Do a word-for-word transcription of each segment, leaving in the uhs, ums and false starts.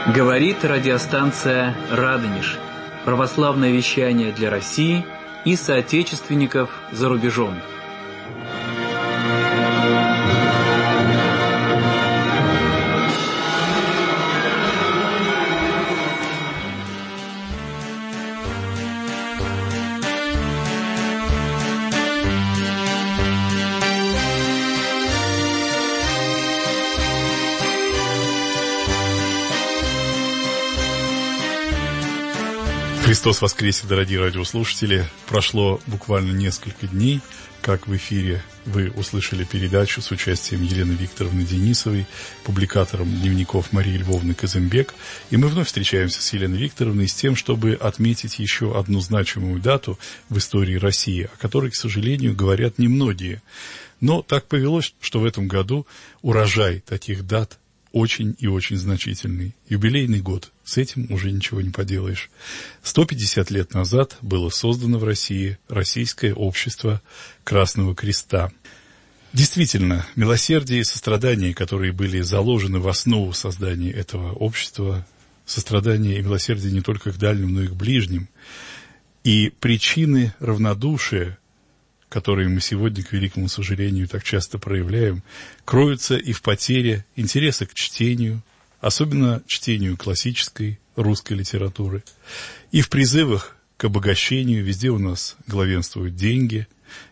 Говорит радиостанция «Радонеж». Православное вещание для России и соотечественников за рубежом. Христос воскресе, дорогие радиослушатели! Прошло буквально несколько дней, как в эфире вы услышали передачу с участием Елены Викторовны Денисовой, публикатором дневников Марии Львовны Казымбек. И мы вновь встречаемся с Еленой Викторовной с тем, чтобы отметить еще одну значимую дату в истории России, о которой, к сожалению, говорят немногие. Но так повелось, что в этом году урожай таких дат очень и очень значительный. Юбилейный год. С этим уже ничего не поделаешь. сто пятьдесят лет назад было создано в России Российское общество Красного Креста. Действительно, милосердие и сострадание, которые были заложены в основу создания этого общества, сострадание и милосердие не только к дальним, но и к ближним, и причины равнодушия, которые мы сегодня, к великому сожалению, так часто проявляем, кроются и в потере интереса к чтению, особенно чтению классической русской литературы, и в призывах к обогащению. Везде у нас главенствуют деньги.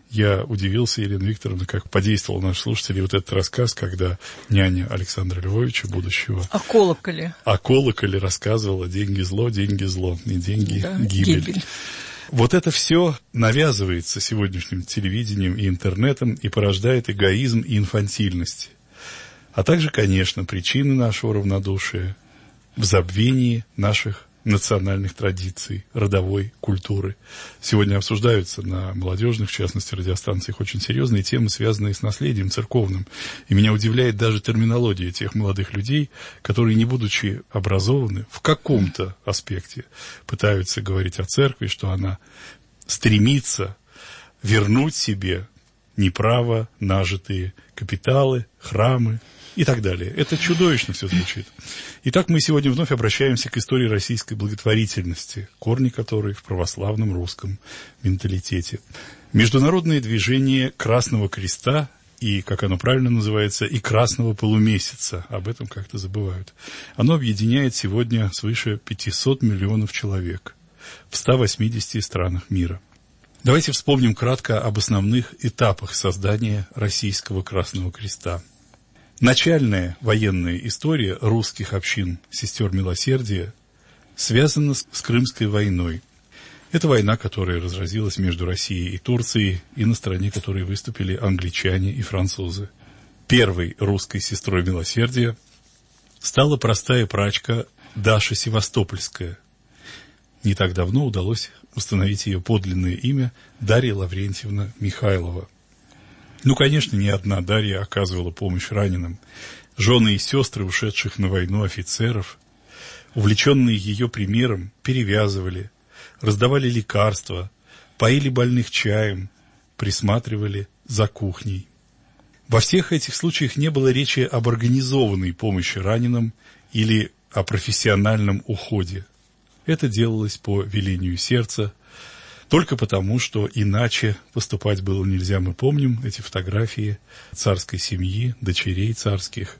Я удивился, Елена Викторовна, как подействовал наш слушатель вот этот рассказ, когда няня Александра Львовича, будущего, о колоколе, о колоколе рассказывала: деньги зло, деньги зло, и деньги да, гибель. гибель. Вот это все навязывается сегодняшним телевидением и интернетом и порождает эгоизм и инфантильность. А также, конечно, причины нашего равнодушия в забвении наших национальных традиций, родовой культуры. Сегодня обсуждаются на молодежных, в частности, радиостанциях очень серьезные темы, связанные с наследием церковным. И меня удивляет даже терминология тех молодых людей, которые, не будучи образованы в каком-то аспекте, пытаются говорить о церкви, что она стремится вернуть себе неправо нажитые капиталы, храмы и так далее. Это чудовищно все звучит. Итак, мы сегодня вновь обращаемся к истории российской благотворительности, корни которой в православном русском менталитете. Международное движение Красного Креста и, как оно правильно называется, и Красного Полумесяца, об этом как-то забывают. Оно объединяет сегодня свыше пятьсот миллионов человек в ста восьмидесяти странах мира. Давайте вспомним кратко об основных этапах создания Российского Красного Креста. Начальная военная история русских общин сестер милосердия связана с Крымской войной. Это война, которая разразилась между Россией и Турцией, и на стороне которой выступили англичане и французы. Первой русской сестрой милосердия стала простая прачка Даша Севастопольская. Не так давно удалось установить ее подлинное имя Дарья Лаврентьевна Михайлова. Ну, конечно, не одна Дарья оказывала помощь раненым. Жены и сестры ушедших на войну офицеров, увлеченные ее примером, перевязывали, раздавали лекарства, поили больных чаем, присматривали за кухней. Во всех этих случаях не было речи об организованной помощи раненым или о профессиональном уходе. Это делалось по велению сердца, только потому, что иначе поступать было нельзя. Мы помним эти фотографии царской семьи, дочерей царских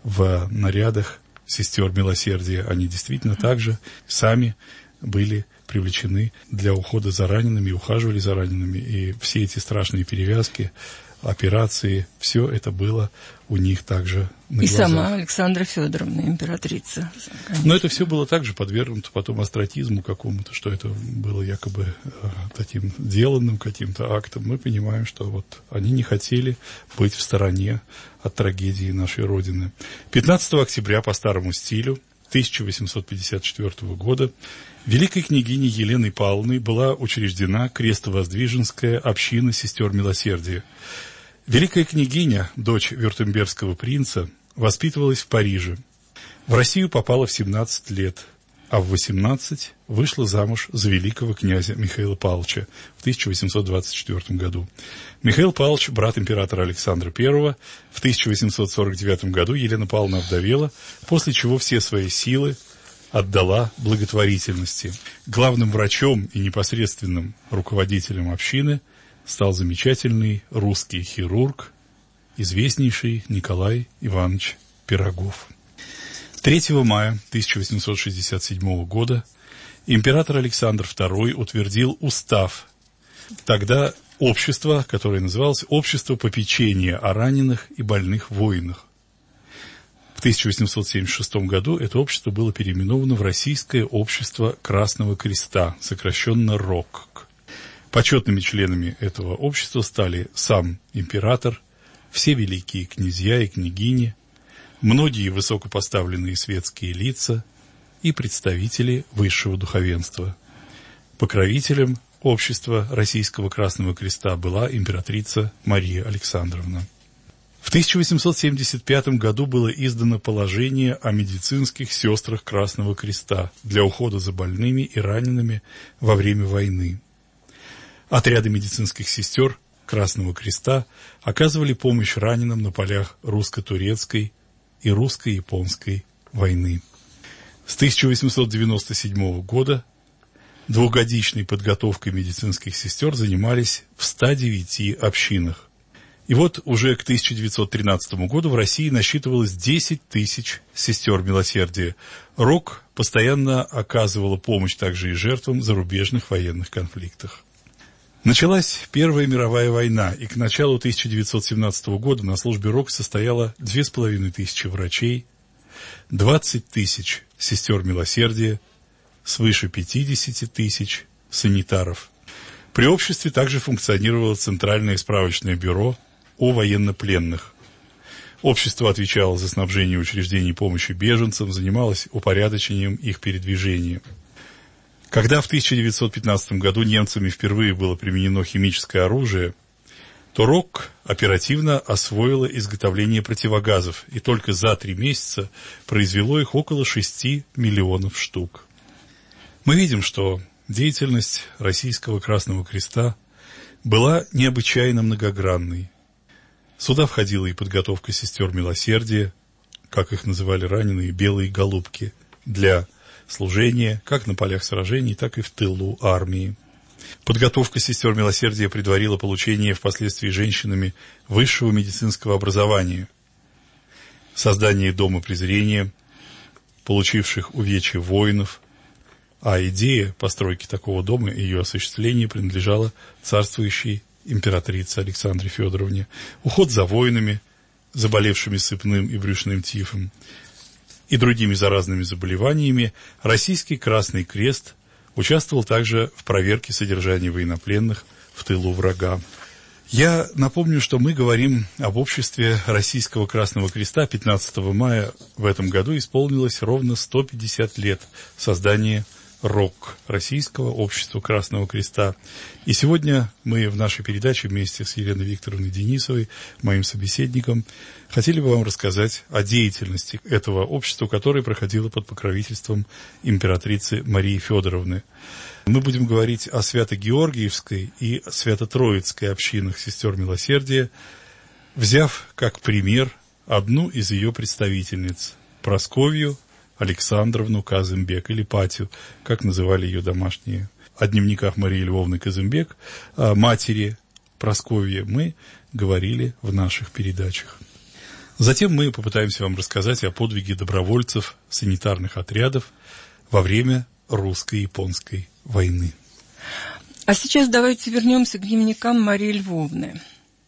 в нарядах сестер милосердия. Они действительно также сами были привлечены для ухода за ранеными, ухаживали за ранеными. И все эти страшные перевязки, операции, все это было у них также на и глазах. сама Александра Федоровна, императрица. Конечно. Но это все было также подвергнуто потом остракизму какому-то, что это было якобы э, таким деланным каким-то актом. Мы понимаем, что вот они не хотели быть в стороне от трагедии нашей Родины. пятнадцатого октября по старому стилю тысяча восемьсот пятьдесят четвёртого года великой княгиней Еленой Павловной была учреждена Крестовоздвиженская община сестер милосердия. Великая княгиня, дочь вюртембергского принца, воспитывалась в Париже. В Россию попала в семнадцать лет, а в восемнадцать вышла замуж за великого князя Михаила Павловича в тысяча восемьсот двадцать четвёртом году. Михаил Павлович, брат императора Александра Первого, в тысяча восемьсот сорок девятом году Елена Павловна овдовела, после чего все свои силы отдала благотворительности. Главным врачом и непосредственным руководителем общины стал замечательный русский хирург, известнейший Николай Иванович Пирогов. третьего мая тысяча восемьсот шестьдесят седьмого года император Александр второй утвердил устав. Тогда общество, которое называлось «Общество попечения о раненых и больных воинах». В тысяча восемьсот семьдесят шестом году это общество было переименовано в Российское общество Красного Креста, сокращенно РОКК. Почетными членами этого общества стали сам император, все великие князья и княгини, многие высокопоставленные светские лица и представители высшего духовенства. Покровителем общества Российского Красного Креста была императрица Мария Александровна. В тысяча восемьсот семьдесят пятом году было издано положение о медицинских сестрах Красного Креста для ухода за больными и ранеными во время войны. Отряды медицинских сестер Красного Креста оказывали помощь раненым на полях русско-турецкой и русско-японской войны. С тысяча восемьсот девяносто седьмого года двухгодичной подготовкой медицинских сестер занимались в ста девяти общинах. И вот уже к тысяча девятьсот тринадцатому году в России насчитывалось десять тысяч сестер милосердия. РОК постоянно оказывала помощь также и жертвам зарубежных военных конфликтов. Началась Первая мировая война, и к началу тысяча девятьсот семнадцатого года на службе РОК состояло две с половиной тысячи врачей, двадцать тысяч сестер милосердия, свыше пятьдесят тысяч санитаров. При обществе также функционировало Центральное справочное бюро о военнопленных. Общество отвечало за снабжение учреждений помощи беженцам, занималось упорядочением их передвижения. Когда в тысяча девятьсот пятнадцатом году немцами впервые было применено химическое оружие, то РОК оперативно освоило изготовление противогазов, и только за три месяца произвело их около шести миллионов штук. Мы видим, что деятельность Российского Красного Креста была необычайно многогранной. Сюда входила и подготовка сестер милосердия, как их называли раненые, белые голубки, для служения как на полях сражений, так и в тылу армии. Подготовка сестер милосердия предварила получение впоследствии женщинами высшего медицинского образования, создание дома презрения, получивших увечья воинов, а идея постройки такого дома и ее осуществления принадлежала царствующей императрице Александре Федоровне. Уход за воинами, заболевшими сыпным и брюшным тифом и другими заразными заболеваниями, Российский Красный Крест участвовал также в проверке содержания военнопленных в тылу врага. Я напомню, что мы говорим об обществе Российского Красного Креста. пятнадцатого мая в этом году исполнилось ровно сто пятьдесят лет создания РОК, Российского общества Красного Креста. И сегодня мы в нашей передаче вместе с Еленой Викторовной Денисовой, моим собеседником, хотели бы вам рассказать о деятельности этого общества, которое проходило под покровительством императрицы Марии Федоровны. Мы будем говорить о Свято-Георгиевской и Свято-Троицкой общинах сестер милосердия, взяв как пример одну из ее представительниц, Прасковью Александровну Казымбек, или Патю, как называли ее домашние. О дневниках Марии Львовны Казымбек, о матери Прасковьи, мы говорили в наших передачах. Затем мы попытаемся вам рассказать о подвиге добровольцев санитарных отрядов во время русско-японской войны. А сейчас давайте вернемся к дневникам Марии Львовны.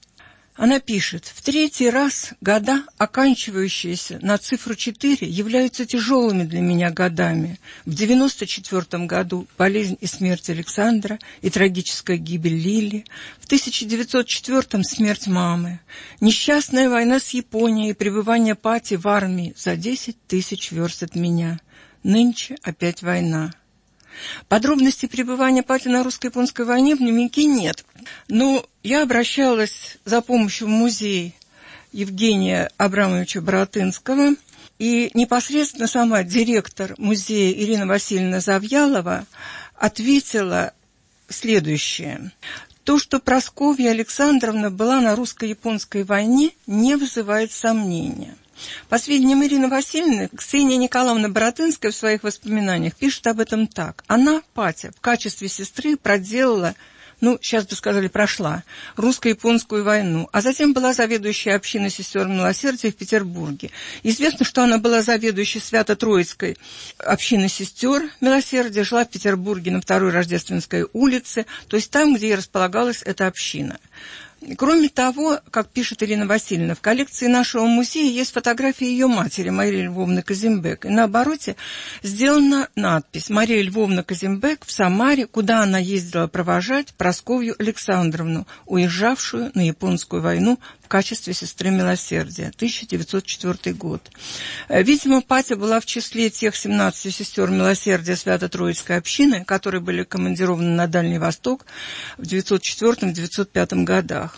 Она пишет: «В третий раз года, оканчивающиеся на цифру четыре, являются тяжелыми для меня годами. В девяносто четвёртом году болезнь и смерть Александра и трагическая гибель Лили. В тысяча девятьсот четвёртом смерть мамы. Несчастная война с Японией и пребывание Пати в армии за десять тысяч верст от меня. Нынче опять война». Подробностей пребывания Пати на русско-японской войне в дневнике нет. Но я обращалась за помощью в музей Евгения Абрамовича Боротынского, и непосредственно сама директор музея Ирина Васильевна Завьялова ответила следующее. То, что Прасковья Александровна была на русско-японской войне, не вызывает сомнения. По сведениям Ирины Васильевны, Ксения Николаевна Боротынская в своих воспоминаниях пишет об этом так. Она, Патя, в качестве сестры проделала, ну, сейчас бы сказали, прошла русско-японскую войну, а затем была заведующей общиной сестер милосердия в Петербурге. Известно, что она была заведующей Свято-Троицкой общины сестер милосердия, жила в Петербурге на Второй Рождественской улице, то есть там, где и располагалась эта община. Кроме того, как пишет Ирина Васильевна, в коллекции нашего музея есть фотография ее матери, Марии Львовны Казимбек. И на обороте сделана надпись «Мария Львовна Казимбек в Самаре, куда она ездила провожать Прасковью Александровну, уезжавшую на японскую войну в качестве сестры милосердия». тысяча девятьсот четвёртый год. Видимо, Патя была в числе тех семнадцати сестер милосердия Свято-Троицкой общины, которые были командированы на Дальний Восток в девятьсот четвёртом — девятьсот пятом годах.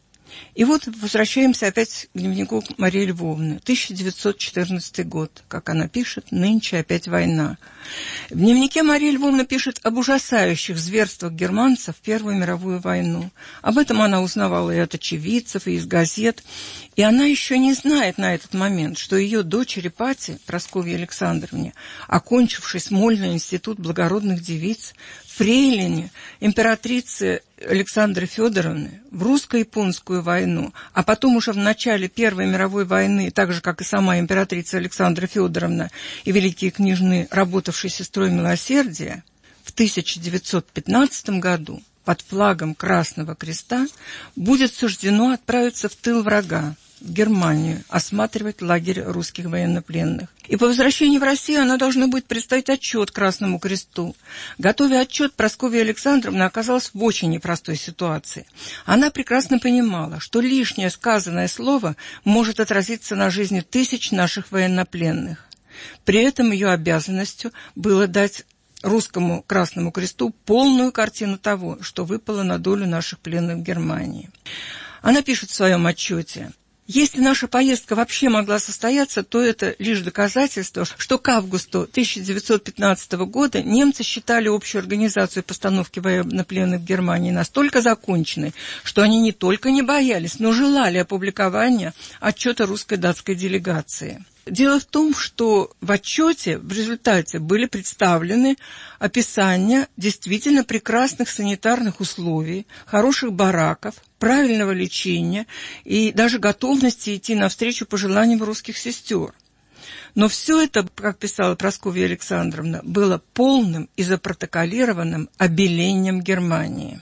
И вот возвращаемся опять к дневнику Марии Львовны. тысяча девятьсот четырнадцатый год. Как она пишет, нынче опять война. В дневнике Мария Львовна пишет об ужасающих зверствах германцев в Первую мировую войну. Об этом она узнавала и от очевидцев, и из газет. И она еще не знает на этот момент, что ее дочери Пати, Прасковье Александровне, окончившей Смольный институт благородных девиц, фрейлине императрицы Александры Федоровны в русско-японскую войну, а потом уже в начале Первой мировой войны, так же, как и сама императрица Александра Федоровна и великие княжны, работавшие сестрой милосердия, в тысяча девятьсот пятнадцатом году под флагом Красного Креста будет суждено отправиться в тыл врага, в Германию, осматривать лагерь русских военнопленных. И по возвращении в Россию она должна будет представить отчет Красному Кресту. Готовя отчет, Прасковья Александровна оказалась в очень непростой ситуации. Она прекрасно понимала, что лишнее сказанное слово может отразиться на жизни тысяч наших военнопленных. При этом ее обязанностью было дать Русскому Красному Кресту полную картину того, что выпало на долю наших пленных в Германии. Она пишет в своем отчете: «Если наша поездка вообще могла состояться, то это лишь доказательство, что к августу тысяча девятьсот пятнадцатого года немцы считали общую организацию постановки военнопленных в Германии настолько законченной, что они не только не боялись, но желали опубликования отчета русско-датской делегации». Дело в том, что в отчете в результате были представлены описания действительно прекрасных санитарных условий, хороших бараков, правильного лечения и даже готовности идти навстречу пожеланиям русских сестер. Но все это, как писала Прасковья Александровна, было полным и запротоколированным обелением Германии.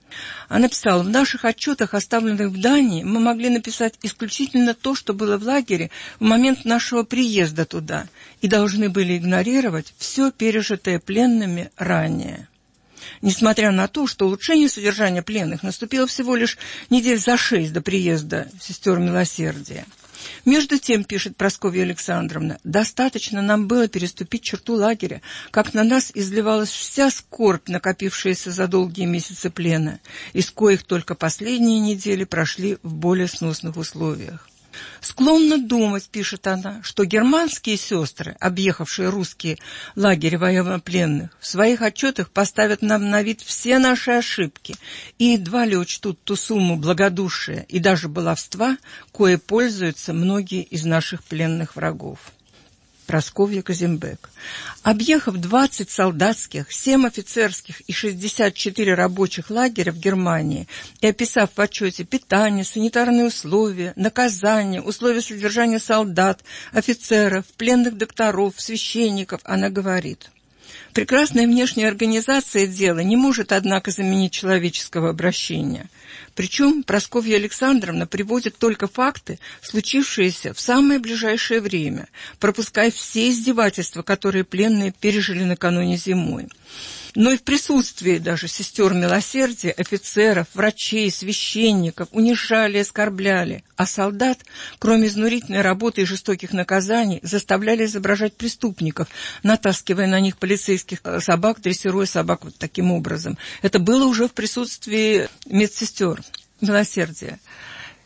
Она писала: «В наших отчетах, оставленных в Дании, мы могли написать исключительно то, что было в лагере в момент нашего приезда туда, и должны были игнорировать все пережитое пленными ранее». Несмотря на то, что улучшение содержания пленных наступило всего лишь недель за шесть до приезда сестер милосердия. Между тем, пишет Прасковья Александровна, достаточно нам было переступить черту лагеря, как на нас изливалась вся скорбь, накопившаяся за долгие месяцы плена, из коих только последние недели прошли в более сносных условиях. «Склонна думать, — пишет она, — что германские сестры, объехавшие русские лагеря военнопленных, в своих отчетах поставят нам на вид все наши ошибки и едва ли учтут ту сумму благодушия и даже баловства, кое пользуются многие из наших пленных врагов». Прасковья Казимбек. Объехав двадцать солдатских, семь офицерских и шестьдесят четыре рабочих лагеря в Германии и описав в отчете питание, санитарные условия, наказания, условия содержания солдат, офицеров, пленных докторов, священников, она говорит: «Прекрасная внешняя организация дела не может, однако, заменить человеческого обращения». Причем Прасковья Александровна приводит только факты, случившиеся в самое ближайшее время, пропуская все издевательства, которые пленные пережили накануне зимой. Но и в присутствии даже сестер милосердия, офицеров, врачей, священников унижали и оскорбляли, а солдат, кроме изнурительной работы и жестоких наказаний, заставляли изображать преступников, натаскивая на них полицейских собак, дрессируя собак вот таким образом. Это было уже в присутствии медсестер милосердия.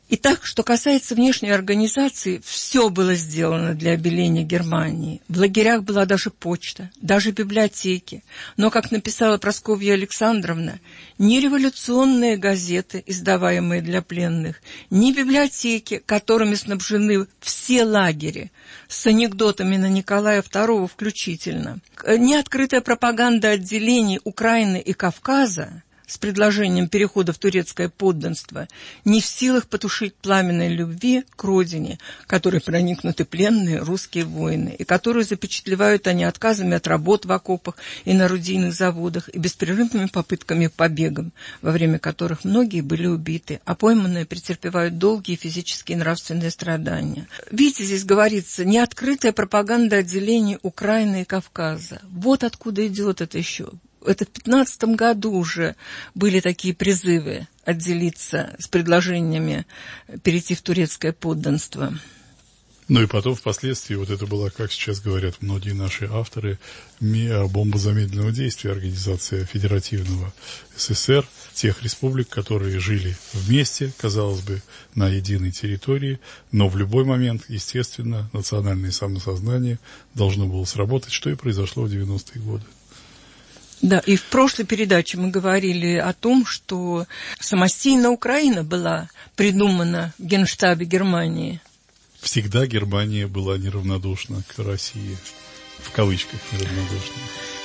Итак, что касается внешней организации, все было сделано для обеления Германии. В лагерях была даже почта, даже библиотеки. Но, как написала Прасковья Александровна, ни революционные газеты, издаваемые для пленных, ни библиотеки, которыми снабжены все лагеря, с анекдотами на Николая второго включительно, ни открытая пропаганда отделений Украины и Кавказа с предложением перехода в турецкое подданство, не в силах потушить пламенной любви к родине, которой проникнуты пленные русские воины, и которую запечатлевают они отказами от работ в окопах и на орудийных заводах, и беспрерывными попытками к побегам, во время которых многие были убиты, а пойманные претерпевают долгие физические и нравственные страдания. Видите, здесь говорится, неоткрытая пропаганда отделений Украины и Кавказа. Вот откуда идет это еще. Это в пятнадцатом году уже были такие призывы отделиться с предложениями перейти в турецкое подданство. Ну и потом, впоследствии, вот это была, как сейчас говорят многие наши авторы, бомба замедленного действия, организация федеративного СССР, тех республик, которые жили вместе, казалось бы, на единой территории, но в любой момент, естественно, национальное самосознание должно было сработать, что и произошло в девяностые годы. Да, и в прошлой передаче мы говорили о том, что самостийная Украина была придумана в Генштабе Германии. Всегда Германия была неравнодушна к России, в кавычках неравнодушна.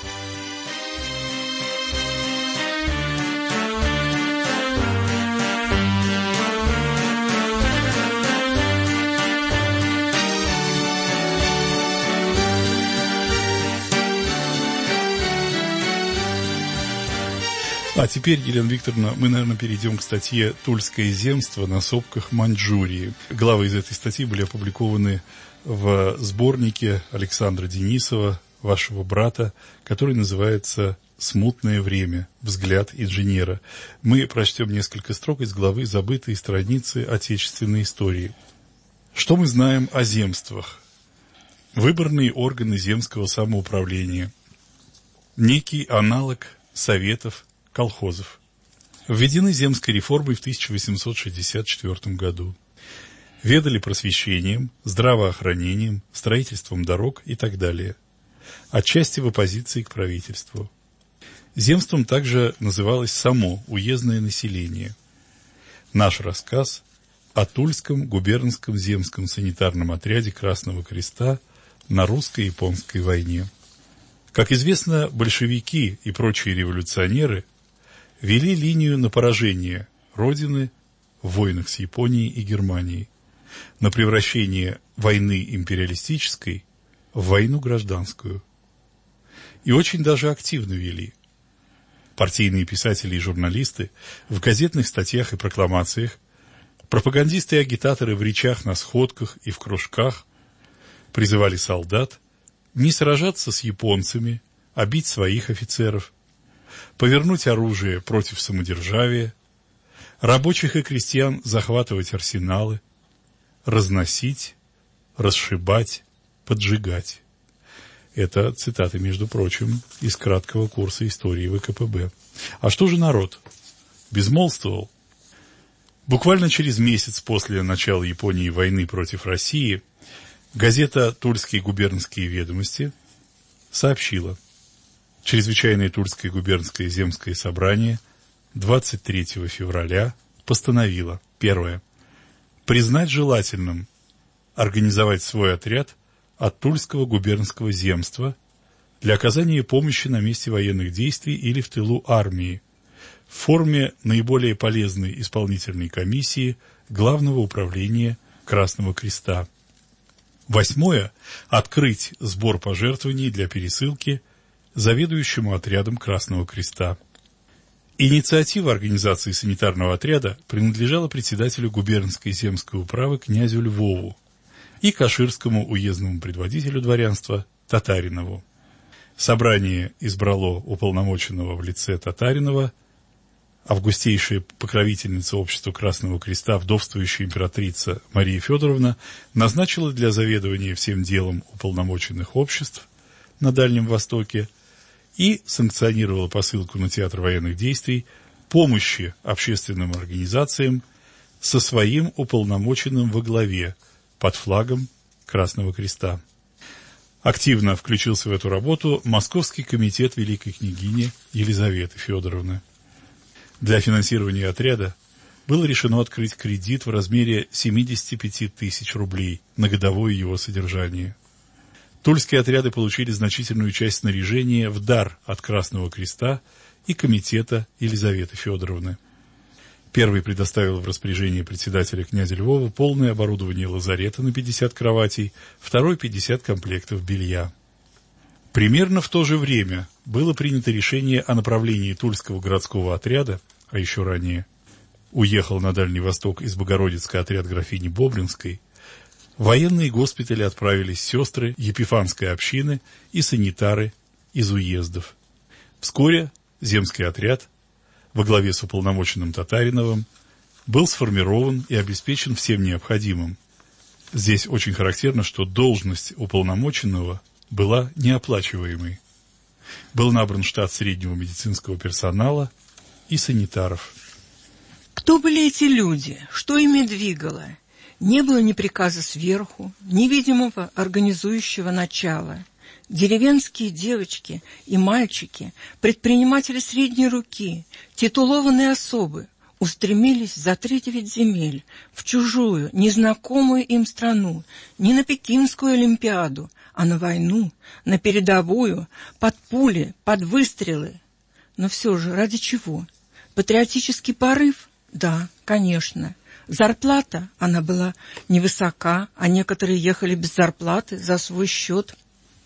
А теперь, Елена Викторовна, мы, наверное, перейдем к статье «Тульское земство на сопках Маньчжурии». Главы из этой статьи были опубликованы в сборнике Александра Денисова, вашего брата, который называется «Смутное время. Взгляд инженера». Мы прочтем несколько строк из главы «Забытые страницы отечественной истории». Что мы знаем о земствах? Выборные органы земского самоуправления. Некий аналог советов, колхозов. Введены земской реформой в тысяча восемьсот шестьдесят четвёртом году. Ведали просвещением, здравоохранением, строительством дорог и так далее. Отчасти в оппозиции к правительству. Земством также называлось само уездное население. Наш рассказ о Тульском губернском земском санитарном отряде Красного Креста на русско-японской войне. Как известно, большевики и прочие революционеры вели линию на поражение Родины в войнах с Японией и Германией, на превращение войны империалистической в войну гражданскую. И очень даже активно вели. Партийные писатели и журналисты в газетных статьях и прокламациях, пропагандисты и агитаторы в речах на сходках и в кружках призывали солдат не сражаться с японцами, а бить своих офицеров, повернуть оружие против самодержавия, рабочих и крестьян захватывать арсеналы, разносить, расшибать, поджигать. Это цитаты, между прочим, из краткого курса истории ВКПБ. А что же народ? Безмолвствовал. Буквально через месяц после начала Японии войны против России газета «Тульские губернские ведомости» сообщила: Чрезвычайное Тульское губернское земское собрание двадцать третьего февраля постановило: первое. Признать желательным организовать свой отряд от Тульского губернского земства для оказания помощи на месте военных действий или в тылу армии в форме наиболее полезной исполнительной комиссии Главного управления Красного Креста. Восьмое. Открыть сбор пожертвований для пересылки заведующему отрядом Красного Креста. Инициатива организации санитарного отряда принадлежала председателю губернской земской управы князю Львову и каширскому уездному предводителю дворянства Татаринову. Собрание избрало уполномоченного в лице Татаринова, августейшая покровительница общества Красного Креста, вдовствующая императрица Мария Федоровна, назначила для заведования всем делом уполномоченных обществ на Дальнем Востоке и санкционировала посылку на театр военных действий помощи общественным организациям со своим уполномоченным во главе под флагом Красного Креста. Активно включился в эту работу Московский комитет великой княгини Елизаветы Федоровны. Для финансирования отряда было решено открыть кредит в размере семьдесят пять тысяч рублей на годовое его содержание. Тульские отряды получили значительную часть снаряжения в дар от Красного Креста и комитета Елизаветы Федоровны. Первый предоставил в распоряжение председателя князя Львова полное оборудование лазарета на пятьдесят кроватей, второй – пятьдесят комплектов белья. Примерно в то же время было принято решение о направлении Тульского городского отряда, а еще ранее уехал на Дальний Восток из Богородицка отряд графини Боблинской. В военные госпитали отправились сестры Епифанской общины и санитары из уездов. Вскоре земский отряд во главе с уполномоченным Татариновым был сформирован и обеспечен всем необходимым. Здесь очень характерно, что должность уполномоченного была неоплачиваемой. Был набран штат среднего медицинского персонала и санитаров. Кто были эти люди? Что ими двигало? Не было ни приказа сверху, ни видимого организующего начала. Деревенские девочки и мальчики, предприниматели средней руки, титулованные особы устремились за тридевять земель, в чужую, незнакомую им страну, не на Пекинскую Олимпиаду, а на войну, на передовую, под пули, под выстрелы. Но все же ради чего? Патриотический порыв? Да, конечно. Зарплата, она была невысока, а некоторые ехали без зарплаты за свой счет.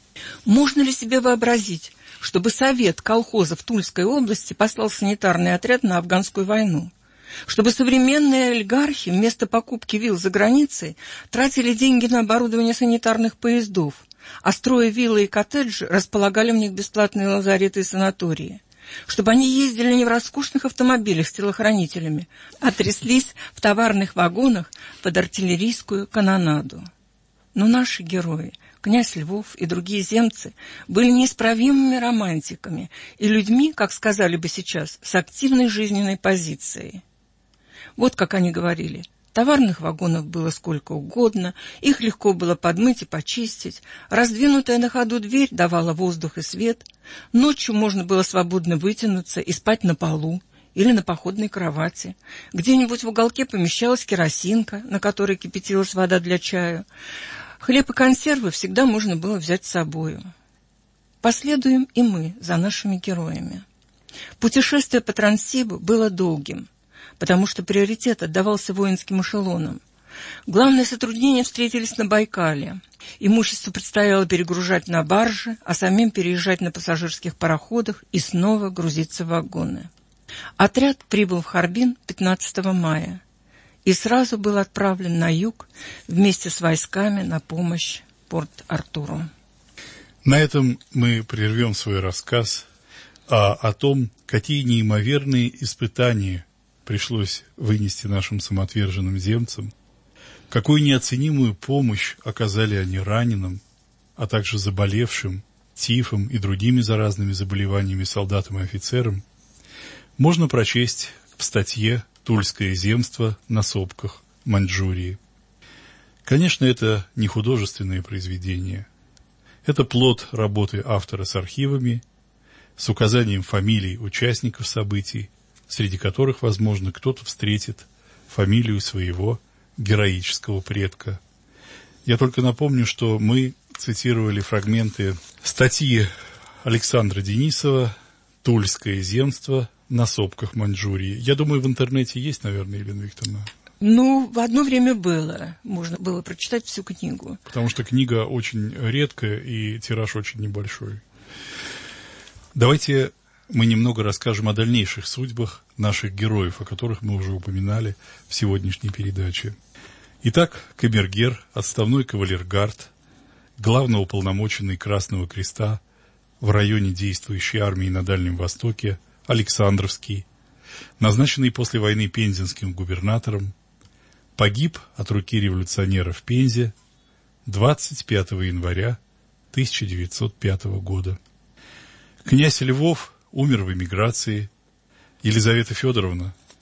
Можно ли себе вообразить, чтобы совет колхозов Тульской области послал санитарный отряд на афганскую войну? Чтобы современные олигархи вместо покупки вилл за границей тратили деньги на оборудование санитарных поездов, а строя виллы и коттеджи располагали в них бесплатные лазареты и санатории? Чтобы они ездили не в роскошных автомобилях с телохранителями, а тряслись в товарных вагонах под артиллерийскую канонаду. Но наши герои, князь Львов и другие земцы, были неисправимыми романтиками и людьми, как сказали бы сейчас, с активной жизненной позицией. Вот как они говорили: товарных вагонов было сколько угодно, их легко было подмыть и почистить, раздвинутая на ходу дверь давала воздух и свет, ночью можно было свободно вытянуться и спать на полу или на походной кровати, где-нибудь в уголке помещалась керосинка, на которой кипятилась вода для чаю, хлеб и консервы всегда можно было взять с собою. Последуем и мы за нашими героями. Путешествие по Транссибу было долгим, потому что приоритет отдавался воинским эшелонам. Главные затруднения встретились на Байкале. Имущество предстояло перегружать на баржи, а самим переезжать на пассажирских пароходах и снова грузиться в вагоны. Отряд прибыл в Харбин пятнадцатого мая и сразу был отправлен на юг вместе с войсками на помощь Порт-Артуру. На этом мы прервем свой рассказ а, о том, какие неимоверные испытания пришлось вынести нашим самоотверженным земцам, какую неоценимую помощь оказали они раненым, а также заболевшим тифом и другими заразными заболеваниями солдатам и офицерам, можно прочесть в статье «Тульское земство на сопках Маньчжурии». Конечно, это не художественное произведение. Это плод работы автора с архивами, с указанием фамилий участников событий, среди которых, возможно, кто-то встретит фамилию своего героического предка. Я только напомню, что мы цитировали фрагменты статьи Александра Денисова «Тульское земство на сопках Маньчжурии». Я думаю, в интернете есть, наверное, Елена Викторовна? Ну, в одно время было. Можно было прочитать всю книгу. Потому что книга очень редкая и тираж очень небольшой. Давайте мы немного расскажем о дальнейших судьбах наших героев, о которых мы уже упоминали в сегодняшней передаче. Итак, камергер, отставной кавалергард, главноуполномоченный Красного Креста в районе действующей армии на Дальнем Востоке Александровский, назначенный после войны пензенским губернатором, погиб от руки революционера в Пензе двадцать пятого января тысяча девятьсот пятого года. Князь Львов умер в эмиграции, Елизавета Федоровна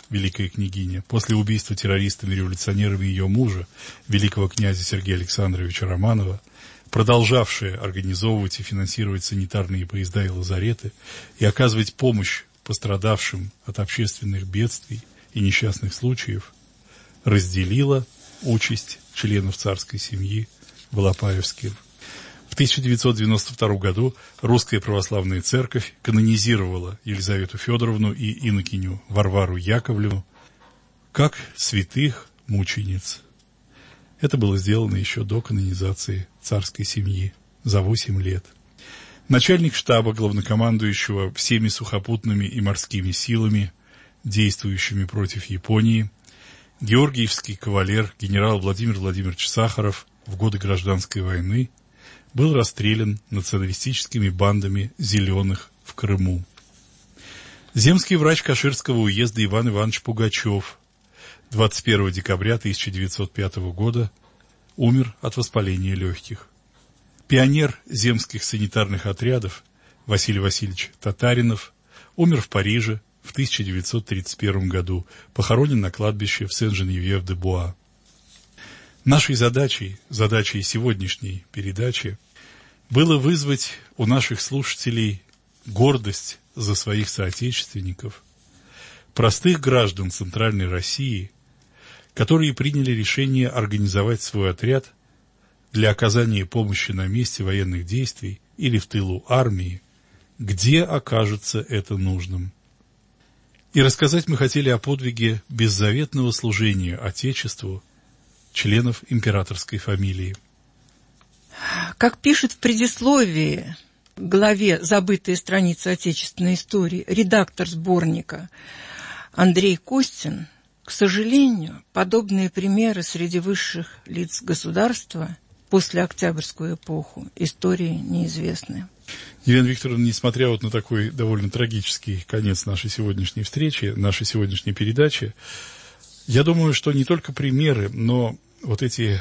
великая княгиня, после убийства террористами-революционерами ее мужа, великого князя Сергея Александровича Романова, продолжавшая организовывать и финансировать санитарные поезда и лазареты и оказывать помощь пострадавшим от общественных бедствий и несчастных случаев, разделила участь членов царской семьи Волопаевских. В тысяча девятьсот девяносто втором году Русская Православная Церковь канонизировала Елизавету Федоровну и инокиню Варвару Яковлевну как святых мучениц. Это было сделано еще до канонизации царской семьи, за восемь лет. Начальник штаба главнокомандующего всеми сухопутными и морскими силами, действующими против Японии, георгиевский кавалер генерал Владимир Владимирович Сахаров в годы Гражданской войны был расстрелян националистическими бандами «зеленых» в Крыму. Земский врач Каширского уезда Иван Иванович Пугачев двадцать первого декабря тысяча девятьсот пятого года умер от воспаления легких. Пионер земских санитарных отрядов Василий Васильевич Татаринов умер в Париже в тысяча девятьсот тридцать первом году, похоронен на кладбище в Сен-Женевьев-де-Буа. Нашей задачей, задачей сегодняшней передачи было вызвать у наших слушателей гордость за своих соотечественников, простых граждан Центральной России, которые приняли решение организовать свой отряд для оказания помощи на месте военных действий или в тылу армии, где окажется это нужным. И рассказать мы хотели о подвиге беззаветного служения Отечеству членов императорской фамилии. Как пишет в предисловии к главе «Забытые страницы отечественной истории» редактор сборника Андрей Костин, к сожалению, подобные примеры среди высших лиц государства после Октябрьскую эпоху истории неизвестны. Елена Викторовна, несмотря вот на такой довольно трагический конец нашей сегодняшней встречи, нашей сегодняшней передачи, я думаю, что не только примеры, но вот эти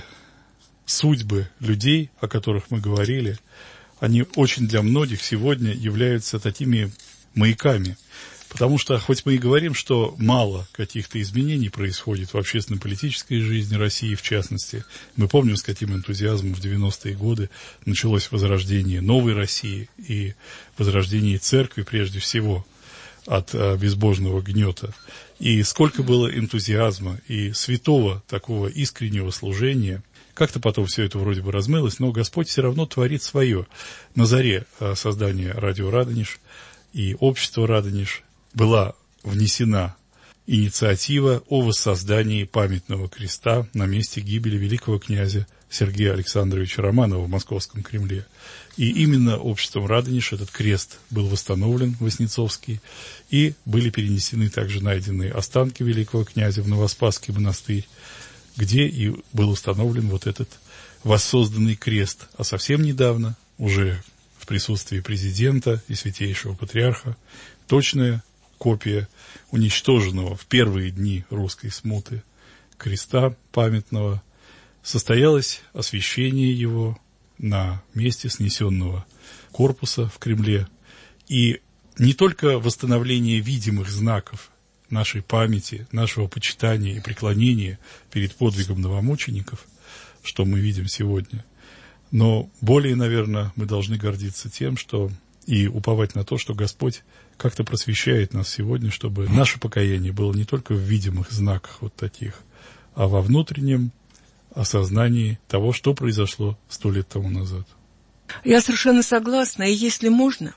судьбы людей, о которых мы говорили, они очень для многих сегодня являются такими маяками. Потому что, хоть мы и говорим, что мало каких-то изменений происходит в общественно-политической жизни России, в частности, мы помним, с каким энтузиазмом в девяностые годы началось возрождение новой России и возрождение церкви, прежде всего, от а, безбожного гнета. И сколько было энтузиазма и святого такого искреннего служения. Как-то потом все это вроде бы размылось, но Господь все равно творит свое. На заре а, создания радио «Радонеж» и общества «Радонеж» была внесена инициатива о воссоздании памятного креста на месте гибели великого князя Сергея Александровича Романова в Московском Кремле. И именно обществом «Радонеж» этот крест был восстановлен, Воснецовский, и были перенесены также найденные останки великого князя в Новоспасский монастырь, где и был установлен вот этот воссозданный крест. А совсем недавно, уже в присутствии президента и святейшего патриарха, точная копия уничтоженного в первые дни русской смуты креста памятного, состоялось освящение его на месте снесенного корпуса в Кремле. И не только восстановление видимых знаков нашей памяти, нашего почитания и преклонения перед подвигом новомучеников, что мы видим сегодня, но более, наверное, мы должны гордиться тем, что и уповать на то, что Господь как-то просвещает нас сегодня, чтобы наше покаяние было не только в видимых знаках вот таких, а во внутреннем осознании того, что произошло сто лет тому назад. Я совершенно согласна, и если можно,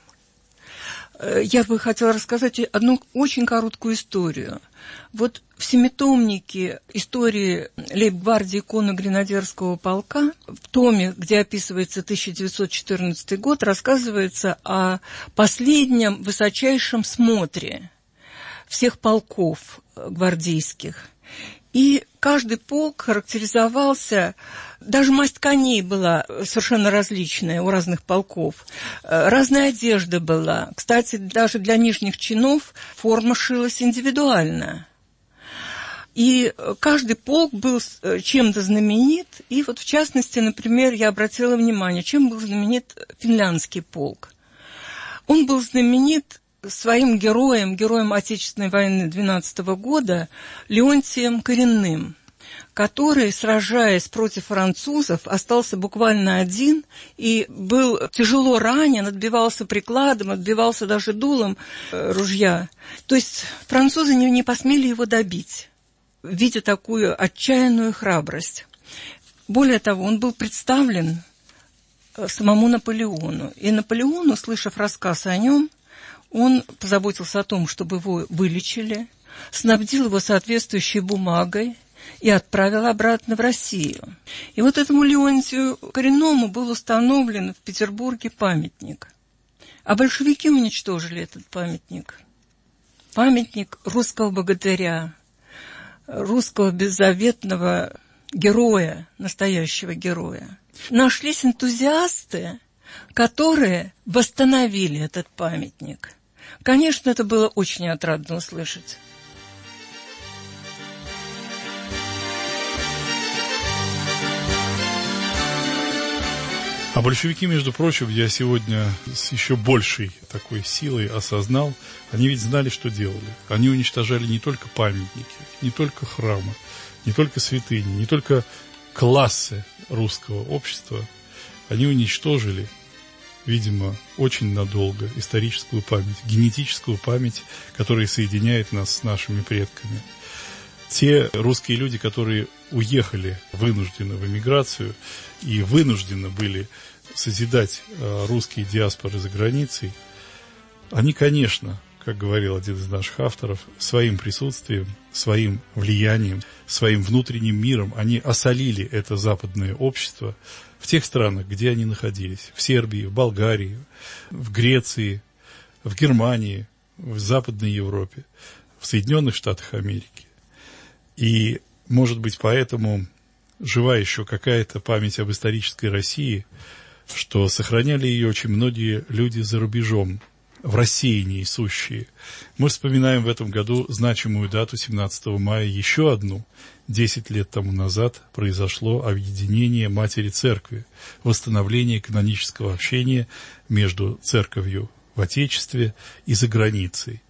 я бы хотела рассказать одну очень короткую историю. Вот в семитомнике истории лейб-гвардии конно-гренадерского полка, в томе, где описывается тысяча девятьсот четырнадцатый год, рассказывается о последнем высочайшем смотре всех полков гвардейских. И каждый полк характеризовался, даже масть коней была совершенно различная у разных полков, разная одежда была. Кстати, даже для нижних чинов форма шилась индивидуально. И каждый полк был чем-то знаменит, и вот в частности, например, я обратила внимание, чем был знаменит финляндский полк. Он был знаменит своим героем, героем Отечественной войны двенадцатого года, Леонтием Коренным, который, сражаясь против французов, остался буквально один и был тяжело ранен, отбивался прикладом, отбивался даже дулом э, ружья. То есть французы не, не посмели его добить, видя такую отчаянную храбрость. Более того, он был представлен самому Наполеону. И Наполеон, услышав рассказ о нем, он позаботился о том, чтобы его вылечили, снабдил его соответствующей бумагой и отправил обратно в Россию. И вот этому Леонтию Коренному был установлен в Петербурге памятник. А большевики уничтожили этот памятник. Памятник русского богатыря, русского беззаветного героя, настоящего героя. Нашлись энтузиасты, которые восстановили этот памятник. Конечно, это было очень отрадно услышать. А большевики, между прочим, я сегодня с еще большей такой силой осознал, они ведь знали, что делали. Они уничтожали не только памятники, не только храмы, не только святыни, не только классы русского общества. Они уничтожили, видимо, очень надолго историческую память, генетическую память, которая соединяет нас с нашими предками. Те русские люди, которые уехали вынужденно в эмиграцию и вынуждены были созидать русские диаспоры за границей, они, конечно, как говорил один из наших авторов, своим присутствием, своим влиянием, своим внутренним миром они осолили это западное общество в тех странах, где они находились. В Сербии, в Болгарии, в Греции, в Германии, в Западной Европе, в Соединенных Штатах Америки. И, может быть, поэтому жива еще какая-то память об исторической России, что сохраняли ее очень многие люди за рубежом, в рассеянии сущие. Мы вспоминаем в этом году значимую дату семнадцатого мая, еще одну. Десять лет тому назад произошло объединение Матери Церкви, восстановление канонического общения между Церковью в Отечестве и за границей.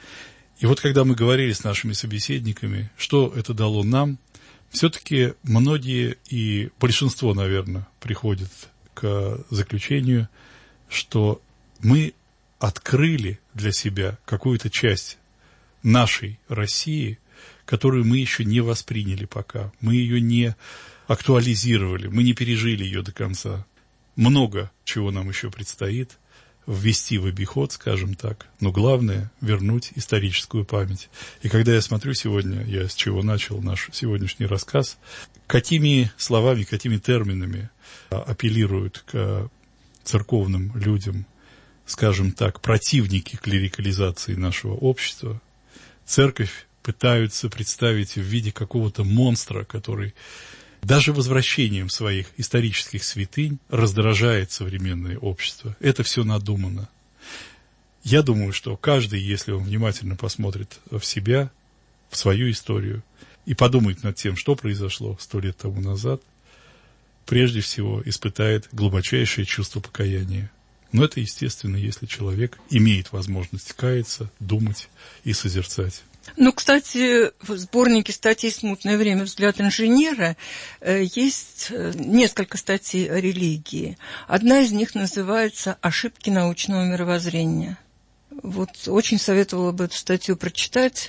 И вот когда мы говорили с нашими собеседниками, что это дало нам, все-таки многие и большинство, наверное, приходят к заключению, что мы открыли для себя какую-то часть нашей России, которую мы еще не восприняли пока. Мы ее не актуализировали, мы не пережили ее до конца. Много чего нам еще предстоит ввести в обиход, скажем так, но главное – вернуть историческую память. И когда я смотрю сегодня, я с чего начал наш сегодняшний рассказ, какими словами, какими терминами апеллируют к церковным людям, скажем так, противники клерикализации нашего общества, церковь пытаются представить в виде какого-то монстра, который даже возвращением своих исторических святынь раздражает современное общество. Это все надумано. Я думаю, что каждый, если он внимательно посмотрит в себя, в свою историю, и подумает над тем, что произошло сто лет тому назад, прежде всего испытает глубочайшее чувство покаяния. Но это естественно, если человек имеет возможность каяться, думать и созерцать. Ну, кстати, в сборнике статей «Смутное время. Взгляд инженера» есть несколько статей о религии. Одна из них называется «Ошибки научного мировоззрения». Вот очень советовала бы эту статью прочитать.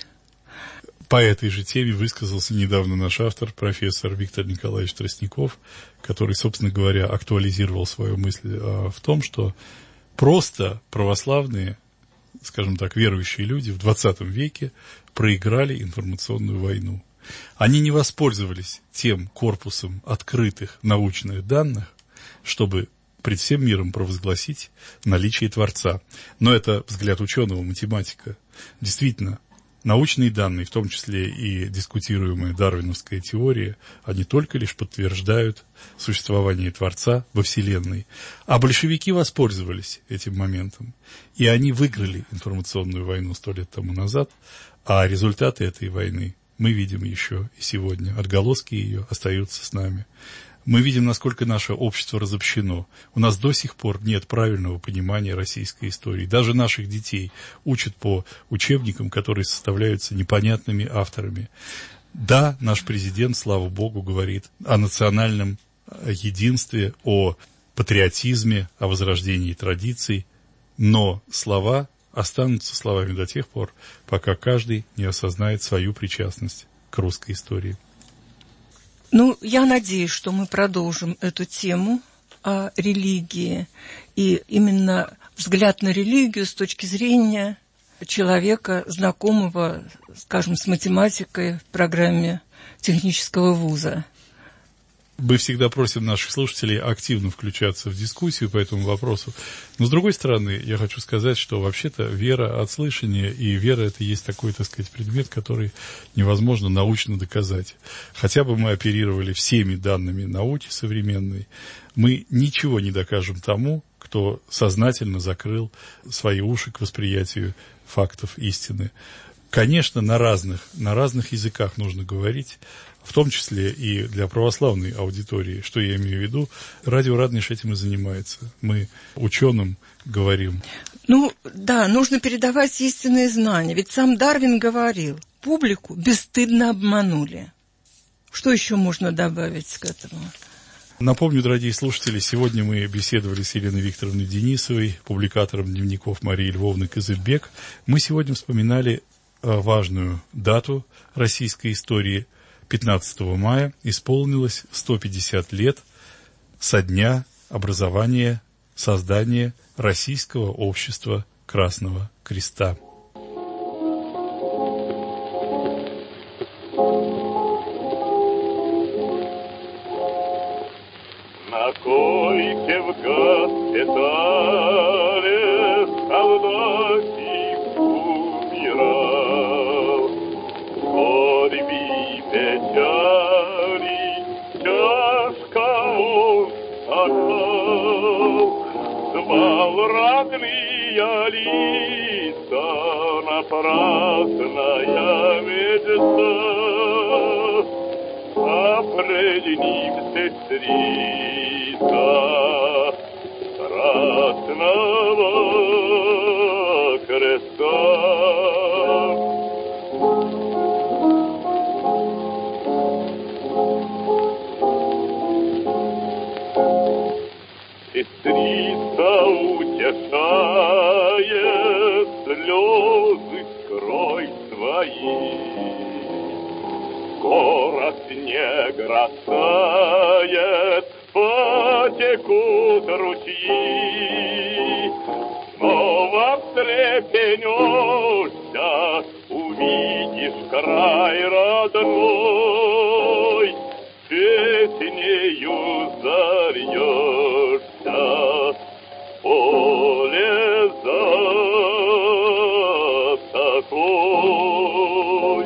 По этой же теме высказался недавно наш автор, профессор Виктор Николаевич Тростников, который, собственно говоря, актуализировал свою мысль в том, что просто православные, скажем так, верующие люди в двадцатом веке проиграли информационную войну. Они не воспользовались тем корпусом открытых научных данных, чтобы пред всем миром провозгласить наличие Творца. Но это взгляд ученого, математика. Действительно, научные данные, в том числе и дискутируемая дарвиновская теория, они только лишь подтверждают существование Творца во Вселенной. А большевики воспользовались этим моментом, и они выиграли информационную войну сто лет тому назад, а результаты этой войны мы видим еще и сегодня. Отголоски ее остаются с нами. Мы видим, насколько наше общество разобщено. У нас до сих пор нет правильного понимания российской истории. Даже наших детей учат по учебникам, которые составляются непонятными авторами. Да, наш президент, слава богу, говорит о национальном единстве, о патриотизме, о возрождении традиций, но слова останутся словами до тех пор, пока каждый не осознает свою причастность к русской истории. Ну, я надеюсь, что мы продолжим эту тему о религии. И именно взгляд на религию с точки зрения человека, знакомого, скажем, с математикой в программе технического вуза. Мы всегда просим наших слушателей активно включаться в дискуссию по этому вопросу. Но, с другой стороны, я хочу сказать, что вообще-то вера от слышания, и вера – это есть такой, так сказать, предмет, который невозможно научно доказать. Хотя бы мы оперировали всеми данными науки современной, мы ничего не докажем тому, кто сознательно закрыл свои уши к восприятию фактов истины. Конечно, на разных, на разных языках нужно говорить, в том числе и для православной аудитории. Что я имею в виду? Радио Радонеж этим и занимается. Мы ученым говорим. Ну, да, нужно передавать истинные знания. Ведь сам Дарвин говорил, публику бесстыдно обманули. Что еще можно добавить к этому? Напомню, дорогие слушатели, сегодня мы беседовали с Еленой Викторовной Денисовой, публикатором дневников Марии Львовны Кызылбек. Мы сегодня вспоминали важную дату российской истории. пятнадцатого мая исполнилось сто пятьдесят лет со дня образования, создания Российского общества Красного Креста. На койке в госпитале солдатик умирал. Скорби печали тяжко он стакал. Звал родные лица напрасная мечта, а пред ним сестрица Красного Креста. Сестрица утешает, слезы скрой свои. Скоро снег растает, потекут ручьи. Снова встрепенешься, увидишь край родной, песнею зальешься, поле засохой.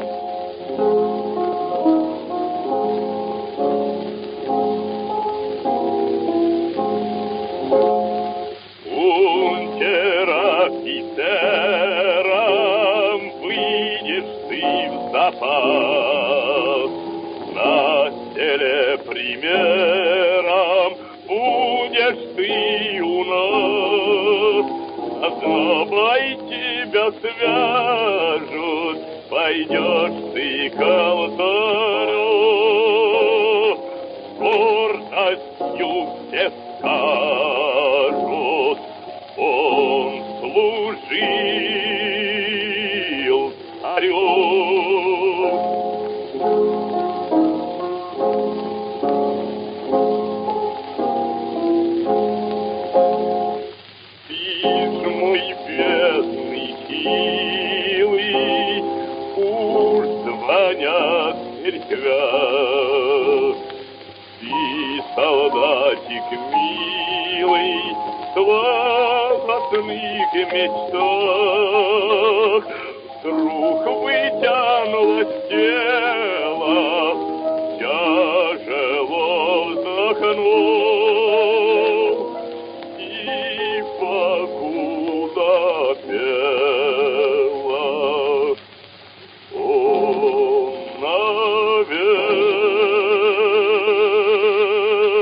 Унтер-офицером выйдешь ты в запас, на селе примером будешь ты у нас. Ознобой тебя свяжут, пойдешь ты к алтарю, гордостью все скажут, он служил царю. И солдатик милый, в золотных мечтах, вдруг вытянулось тело, тяжело вздохнул, и покуда пела, он навек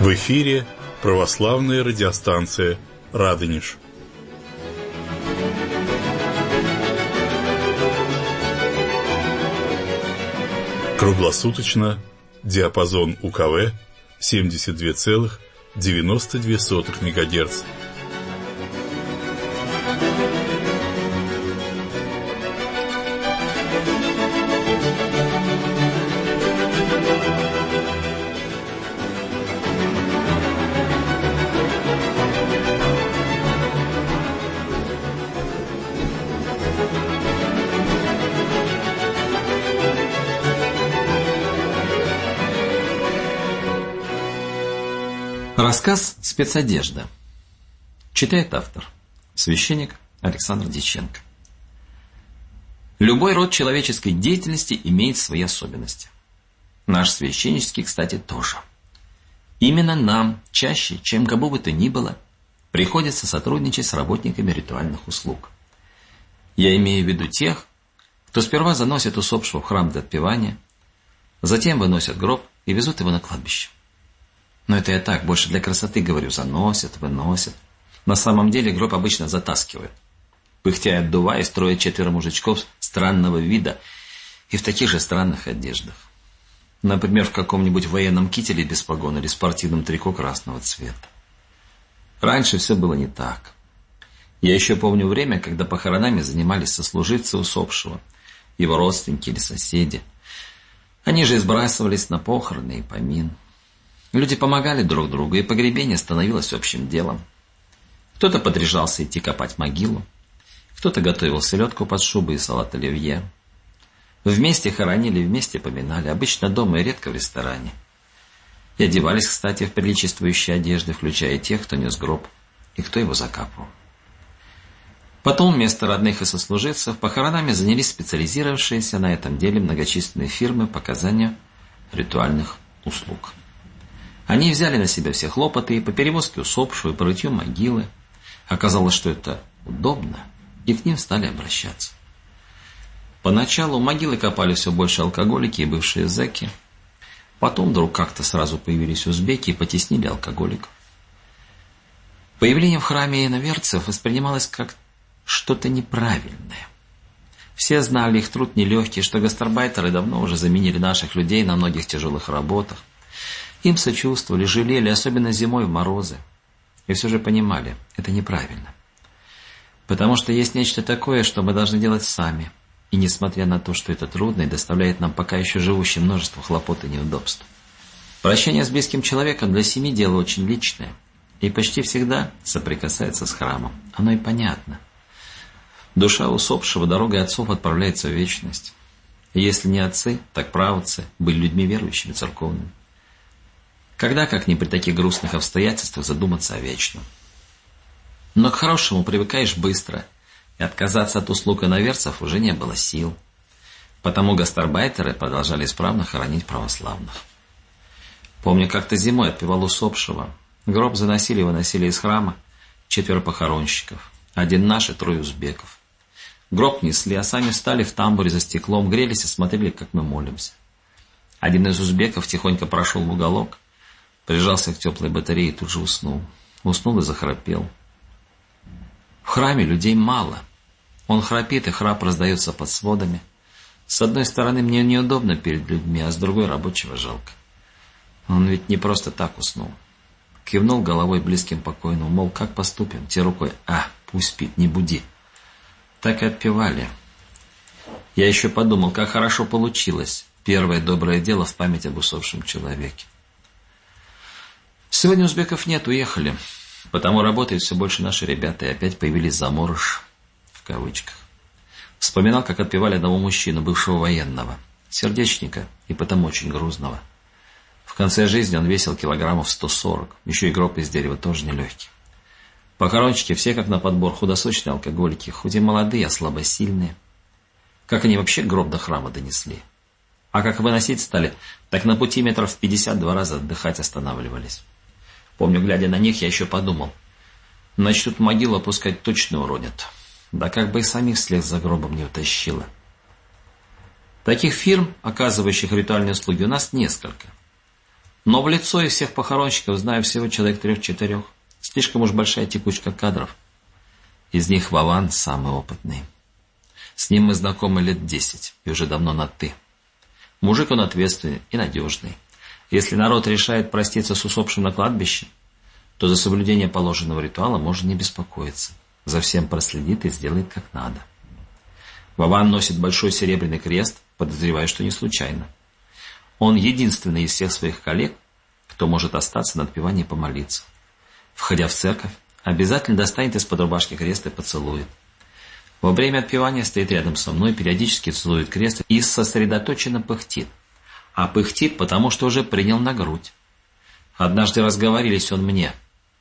В эфире православная радиостанция «Радонеж». Круглосуточно диапазон УКВ семьдесят два целых девяносто две сотых мегагерца. Рассказ «Спецодежда». Читает автор, священник Александр Дьяченко. Любой род человеческой деятельности имеет свои особенности. Наш священнический, кстати, тоже. Именно нам, чаще, чем кому бы то ни было, приходится сотрудничать с работниками ритуальных услуг. Я имею в виду тех, кто сперва заносит усопшего в храм для отпевания, затем выносят гроб и везут его на кладбище. Но это я так, больше для красоты говорю, заносят, выносят. На самом деле гроб обычно затаскивают. Пыхтя и отдувая, строят четверо мужичков странного вида и в таких же странных одеждах. Например, в каком-нибудь военном кителе без погон или спортивном трико красного цвета. Раньше все было не так. Я еще помню время, когда похоронами занимались сослуживцы усопшего, его родственники или соседи. Они же сбрасывались на похороны и помин. Люди помогали друг другу, и погребение становилось общим делом. Кто-то подряжался идти копать могилу, кто-то готовил селедку под шубой и салат оливье. Вместе хоронили, вместе поминали, обычно дома и редко в ресторане. И одевались, кстати, в приличествующие одежды, включая тех, кто нес гроб и кто его закапывал. Потом вместо родных и сослуживцев похоронами занялись специализировавшиеся на этом деле многочисленные фирмы по оказанию ритуальных услуг. Они взяли на себя все хлопоты и по перевозке усопшего, и по рытью могилы. Оказалось, что это удобно, и к ним стали обращаться. Поначалу могилы копали все больше алкоголики и бывшие зэки. Потом вдруг как-то сразу появились узбеки и потеснили алкоголиков. Появление в храме иноверцев воспринималось как что-то неправильное. Все знали, их труд нелегкий, что гастарбайтеры давно уже заменили наших людей на многих тяжелых работах. Им сочувствовали, жалели, особенно зимой в морозы. И все же понимали, это неправильно. Потому что есть нечто такое, что мы должны делать сами. И несмотря на то, что это трудно и доставляет нам пока еще живущим множество хлопот и неудобств. Прощание с близким человеком для семьи дело очень личное. И почти всегда соприкасается с храмом. Оно и понятно. Душа усопшего дорогой отцов отправляется в вечность. И если не отцы, так праотцы были людьми верующими, церковными. Когда, как не при таких грустных обстоятельствах, задуматься о вечном. Но к хорошему привыкаешь быстро, и отказаться от услуг иноверцев уже не было сил. Потому гастарбайтеры продолжали исправно хоронить православных. Помню, как-то зимой отпевал усопшего. Гроб заносили и выносили из храма четверо похоронщиков. Один наш и трое узбеков. Гроб несли, а сами встали в тамбуре за стеклом, грелись и смотрели, как мы молимся. Один из узбеков тихонько прошел в уголок, прижался к теплой батарее и тут же уснул. Уснул и захрапел. В храме людей мало. Он храпит, и храп раздается под сводами. С одной стороны, мне неудобно перед людьми, а с другой рабочего жалко. Он ведь не просто так уснул. Кивнул головой близким покойному, мол, как поступим? Те рукой, а, пусть спит, не буди. Так и отпевали. Я еще подумал, как хорошо получилось. Первое доброе дело в память об усопшем человеке. Сегодня узбеков нет, уехали. Потому работают все больше наши ребята, и опять появились заморыш, в кавычках. Вспоминал, как отпевали одного мужчину, бывшего военного, сердечника и потому очень грузного. В конце жизни он весил килограммов сто сорок, еще и гроб из дерева тоже нелегкий. Похоронщики все как на подбор, худосочные алкоголики, хоть и молодые, а слабосильные. Как они вообще гроб до храма донесли? А как выносить стали, так на пути метров пятьдесят два раза отдыхать останавливались. Помню, глядя на них, я еще подумал, начнут в могилу опускать, точно уронят. Да как бы и самих вслед за гробом не утащило. Таких фирм, оказывающих ритуальные услуги, у нас несколько. Но в лицо из всех похоронщиков знаю всего человек трех-четырех. Слишком уж большая текучка кадров. Из них Вован самый опытный. С ним мы знакомы лет десять, и уже давно на «ты». Мужик он ответственный и надежный. Если народ решает проститься с усопшим на кладбище, то за соблюдение положенного ритуала можно не беспокоиться. За всем проследит и сделает как надо. Вован носит большой серебряный крест, подозреваю, что не случайно. Он единственный из всех своих коллег, кто может остаться на отпевании и помолиться. Входя в церковь, обязательно достанет из-под рубашки крест и поцелует. Во время отпевания стоит рядом со мной, периодически целует крест и сосредоточенно пыхтит. А пыхтит, потому что уже принял на грудь. Однажды разговорились он мне.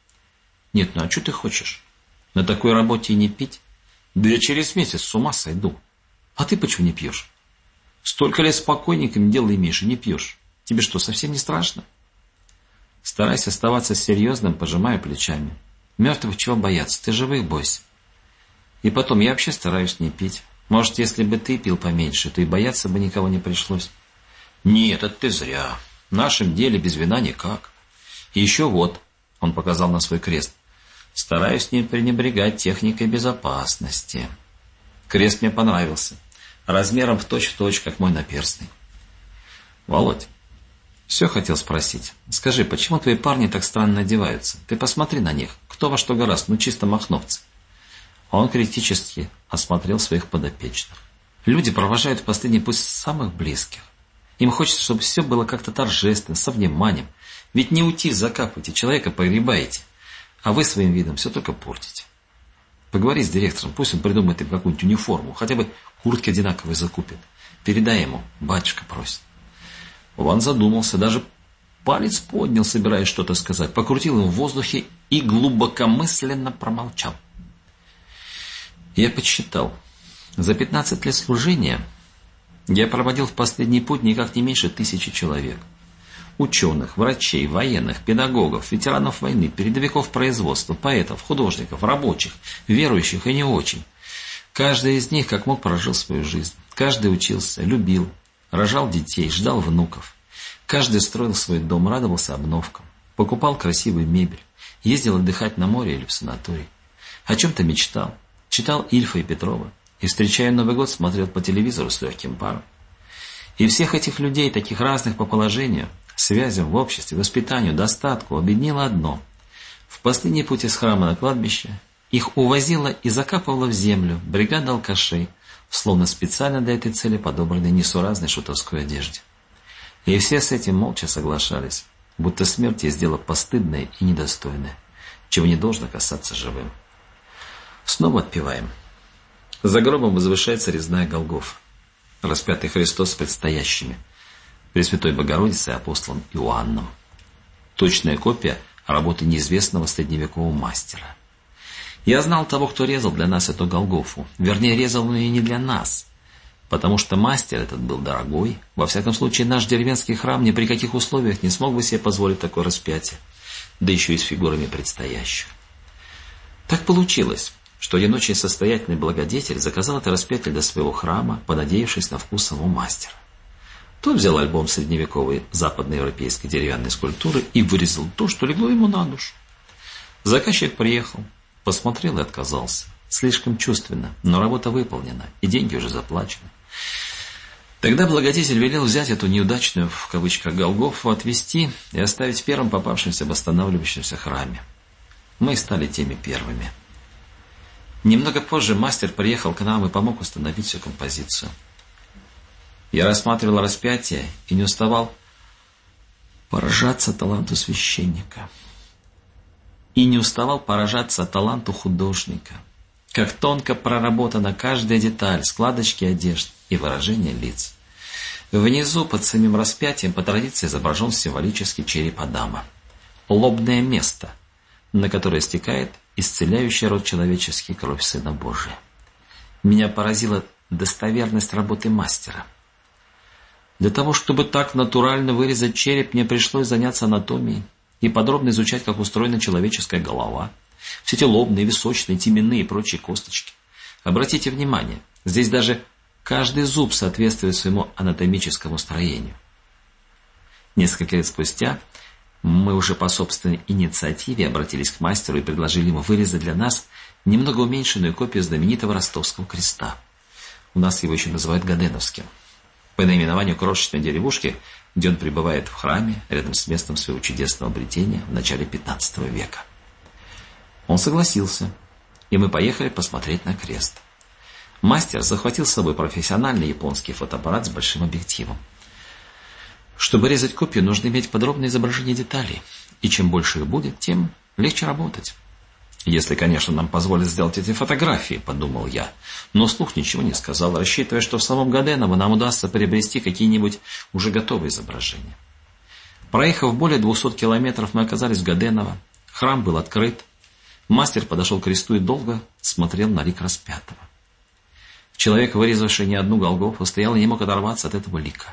«Нет, ну а что ты хочешь? На такой работе и не пить? Да я через месяц с ума сойду. А ты почему не пьешь? Столько лет с покойниками дело имеешь и не пьешь. Тебе что, совсем не страшно?» Старайся оставаться серьезным, пожимая плечами. Мертвых чего бояться? Ты живых бойся. И потом, я вообще стараюсь не пить. Может, если бы ты пил поменьше, то и бояться бы никого не пришлось. Нет, это ты зря. В нашем деле без вина никак. И еще вот, он показал на свой крест. Стараюсь не пренебрегать техникой безопасности. Крест мне понравился. Размером в точь-в-точь, как мой наперстный. Володь, все хотел спросить. Скажи, почему твои парни так странно одеваются? Ты посмотри на них. Кто во что гораст, ну чисто махновцы. Он критически осмотрел своих подопечных. Люди провожают в последний путь самых близких. Им хочется, чтобы все было как-то торжественно, со вниманием. Ведь не уйти закапываете, человека погребаете. А вы своим видом все только портите. Поговори с директором, пусть он придумает им какую-нибудь униформу, хотя бы куртки одинаковые закупит. Передай ему, батюшка просит. Вован задумался, даже палец поднял, собираясь что-то сказать, покрутил им в воздухе и глубокомысленно промолчал. Я подсчитал. За пятнадцать лет служения я проводил в последний путь никак не меньше тысячи человек. Ученых, врачей, военных, педагогов, ветеранов войны, передовиков производства, поэтов, художников, рабочих, верующих и не очень. Каждый из них как мог прожил свою жизнь. Каждый учился, любил, рожал детей, ждал внуков. Каждый строил свой дом, радовался обновкам, покупал красивую мебель, ездил отдыхать на море или в санаторий. О чем-то мечтал, читал Ильфа и Петрова и, встречая Новый год, смотрел по телевизору с легким паром. И всех этих людей, таких разных по положению, связям в обществе, воспитанию, достатку, объединило одно. В последний путь из храма на кладбище их увозила и закапывала в землю бригада алкашей, словно специально для этой цели подобранной несуразной шутовской одежде. И все с этим молча соглашались, будто смерть есть дело постыдное и недостойное, чего не должно касаться живым. Снова отпеваем. За гробом возвышается резная Голгофа. Распятый Христос с предстоящими. Пресвятой Богородицей и апостолом Иоанном. Точная копия работы неизвестного средневекового мастера. Я знал того, кто резал для нас эту Голгофу. Вернее, резал он ее не для нас. Потому что мастер этот был дорогой. Во всяком случае, наш деревенский храм ни при каких условиях не смог бы себе позволить такое распятие. Да еще и с фигурами предстоящих. Так получилось, что один очень состоятельный благодетель заказал это распятие для своего храма, понадеявшись на вкус самого мастера. Тот взял альбом средневековой западноевропейской деревянной скульптуры и вырезал то, что легло ему на душу. Заказчик приехал, посмотрел и отказался. Слишком чувственно, но работа выполнена, и деньги уже заплачены. Тогда благодетель велел взять эту неудачную, в кавычках, Голгофу, отвезти и оставить в первом попавшемся восстанавливающемся храме. Мы стали теми первыми. Немного позже мастер приехал к нам и помог установить всю композицию. Я рассматривал распятие и не уставал поражаться таланту священника. И не уставал поражаться таланту художника. Как тонко проработана каждая деталь, складочки одежд и выражение лиц. Внизу, под самим распятием, по традиции изображен символический череп Адама. Лобное место, на которое стекает исцеляющая род человеческий кровь Сына Божия. Меня поразила достоверность работы мастера. Для того, чтобы так натурально вырезать череп, мне пришлось заняться анатомией и подробно изучать, как устроена человеческая голова, все эти лобные, височные, теменные и прочие косточки. Обратите внимание, здесь даже каждый зуб соответствует своему анатомическому строению. Несколько лет спустя мы уже по собственной инициативе обратились к мастеру и предложили ему вырезать для нас немного уменьшенную копию знаменитого ростовского креста. У нас его еще называют Гаденовским, по наименованию крошечной деревушки, где он пребывает в храме, рядом с местом своего чудесного обретения в начале пятнадцатого века. Он согласился, и мы поехали посмотреть на крест. Мастер захватил с собой профессиональный японский фотоаппарат с большим объективом. Чтобы резать копию, нужно иметь подробное изображение деталей, и чем больше их будет, тем легче работать. Если, конечно, нам позволят сделать эти фотографии, подумал я, но вслух ничего не сказал, рассчитывая, что в самом Гаденово нам удастся приобрести какие-нибудь уже готовые изображения. Проехав более двухсот километров, мы оказались в Гаденово. Храм был открыт. Мастер подошел к кресту и долго смотрел на лик распятого. Человек, вырезавший не одну Голгофу, стоял и не мог оторваться от этого лика.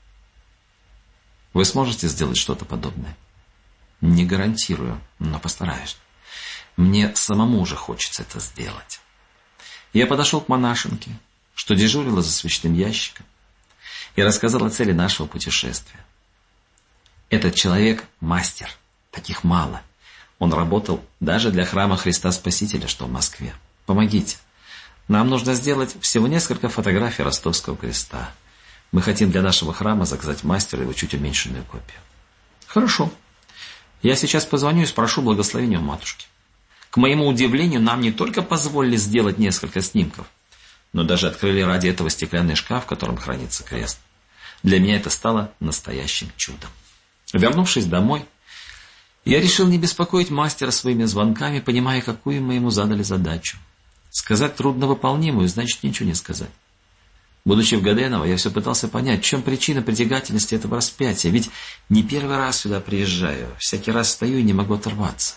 Вы сможете сделать что-то подобное? Не гарантирую, но постараюсь. Мне самому уже хочется это сделать. Я подошел к монашенке, что дежурила за свечным ящиком, и рассказал о цели нашего путешествия. Этот человек – мастер, таких мало. Он работал даже для храма Христа Спасителя, что в Москве. Помогите. Нам нужно сделать всего несколько фотографий ростовского креста. Мы хотим для нашего храма заказать мастеру его чуть уменьшенную копию. Хорошо. Я сейчас позвоню и спрошу благословения у матушки. К моему удивлению, нам не только позволили сделать несколько снимков, но даже открыли ради этого стеклянный шкаф, в котором хранится крест. Для меня это стало настоящим чудом. Вернувшись домой, я решил не беспокоить мастера своими звонками, понимая, какую мы ему задали задачу. Сказать трудновыполнимую, значит ничего не сказать. Будучи в Гаденово, я все пытался понять, в чем причина притягательности этого распятия, ведь не первый раз сюда приезжаю, всякий раз стою и не могу оторваться.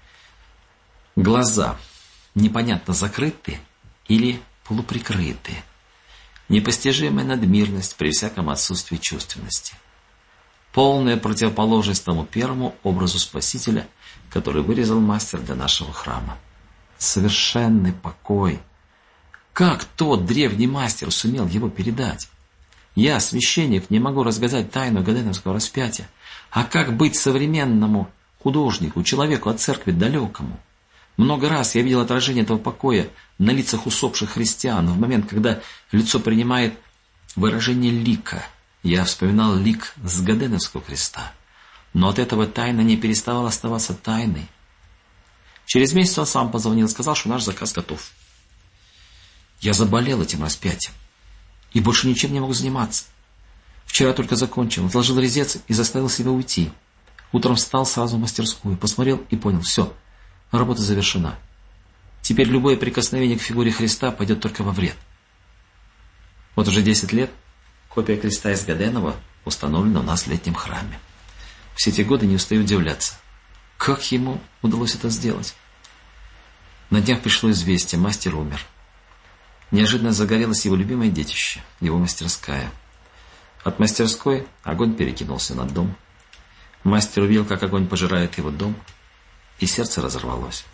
Глаза непонятно закрыты или полуприкрыты. Непостижимая надмирность при всяком отсутствии чувственности. Полная противоположность тому первому образу Спасителя, который вырезал мастер для нашего храма. Совершенный покой. Как тот древний мастер сумел его передать? Я, священник, не могу разгадать тайну Гаденовского распятия. А как быть современному художнику, человеку от церкви далекому? Много раз я видел отражение этого покоя на лицах усопших христиан. В момент, когда лицо принимает выражение лика, я вспоминал лик с Гаденовского креста. Но от этого тайна не переставала оставаться тайной. Через месяц он сам позвонил и сказал, что наш заказ готов. Я заболел этим распятием и больше ничем не мог заниматься. Вчера только закончил, отложил резец и заставил себя уйти. Утром встал сразу в мастерскую, посмотрел и понял, все, работа завершена. Теперь любое прикосновение к фигуре Христа пойдет только во вред. Вот уже десять лет копия креста из Гаденова установлена у нас в летнем храме. Все эти годы не устаю удивляться, как ему удалось это сделать. На днях пришло известие, мастер умер. Неожиданно загорелось его любимое детище, его мастерская. От мастерской огонь перекинулся на дом. Мастер увидел, как огонь пожирает его дом, и сердце разорвалось.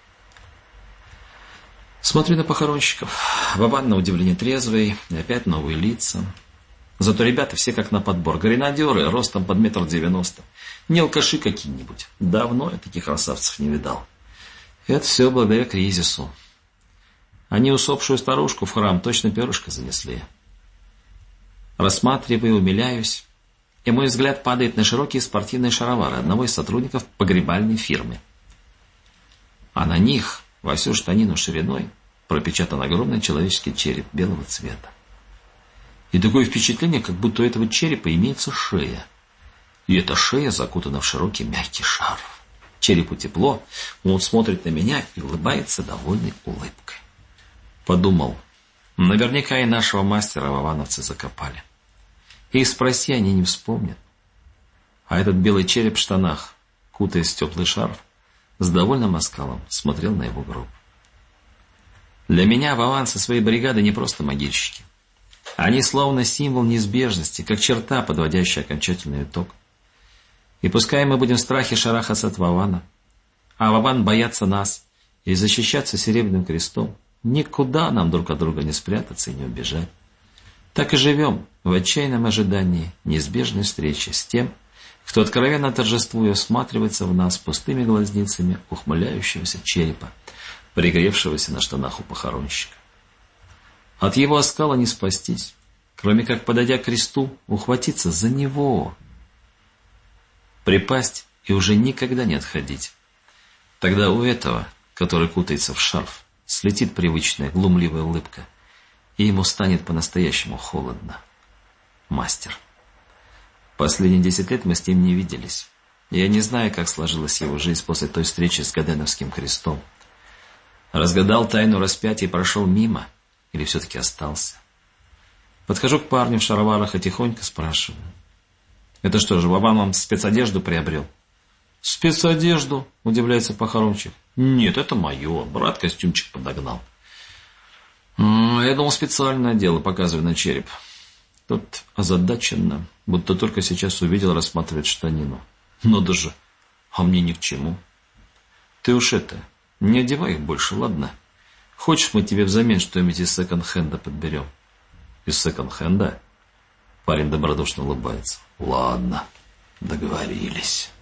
Смотрю на похоронщиков. Вован на удивление трезвый, и опять новые лица. Зато ребята все как на подбор. Гренадеры, ростом под метр девяносто. Не алкаши какие-нибудь. Давно я таких красавцев не видал. Это все благодаря кризису. Они усопшую старушку в храм точно перышко занесли. Рассматриваю, умиляюсь, и мой взгляд падает на широкие спортивные шаровары одного из сотрудников погребальной фирмы. А на них, во всю штанину шириной, пропечатан огромный человеческий череп белого цвета. И такое впечатление, как будто у этого черепа имеется шея. И эта шея закутана в широкий мягкий шарф. Черепу тепло, он смотрит на меня и улыбается довольной улыбкой. Подумал, наверняка и нашего мастера в Ивановце закопали. И спроси, они не вспомнят. А этот белый череп в штанах, кутаясь в теплый шарф, с довольным оскалом смотрел на его гроб. Для меня в авансе своей бригады не просто могильщики. Они словно символ неизбежности, как черта, подводящая окончательный итог. И пускай мы будем в страхе шарахаться от Вована, а Вован боятся нас и защищаться серебряным крестом, никуда нам друг от друга не спрятаться и не убежать. Так и живем в отчаянном ожидании неизбежной встречи с тем, кто откровенно торжествуя всматривается в нас пустыми глазницами ухмыляющегося черепа, пригревшегося на штанах у похоронщика. От его оскала не спастись, кроме как, подойдя к кресту, ухватиться за него, припасть и уже никогда не отходить. Тогда у этого, который кутается в шарф, слетит привычная глумливая улыбка, и ему станет по-настоящему холодно. Мастер. Последние десять лет мы с ним не виделись. Я не знаю, как сложилась его жизнь после той встречи с Гаденовским крестом. Разгадал тайну распятия и прошел мимо, или все-таки остался? Подхожу к парню в шароварах и тихонько спрашиваю: «Это что же, Вован вам спецодежду приобрел?» «Спецодежду?» – удивляется похоронщик. «Нет, это мое. Брат костюмчик подогнал». «Я думал, специальное дело, показываю на череп». Тот озадаченно, будто только сейчас увидел, рассматривает штанину. «Ну даже, а мне ни к чему». «Ты уж это, не одевай их больше, ладно? Хочешь, мы тебе взамен что-нибудь из секонд-хенда подберем?» «Из секонд-хенда?» Парень добродушно улыбается. «Ладно, договорились».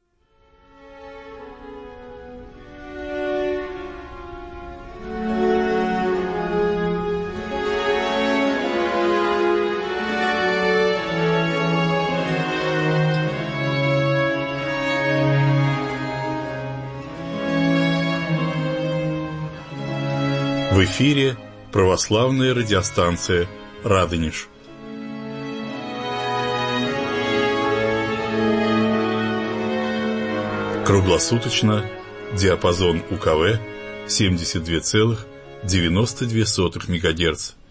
В эфире православная радиостанция «Радонеж». Круглосуточно диапазон УКВ семьдесят два целых девяносто две сотых мегагерца.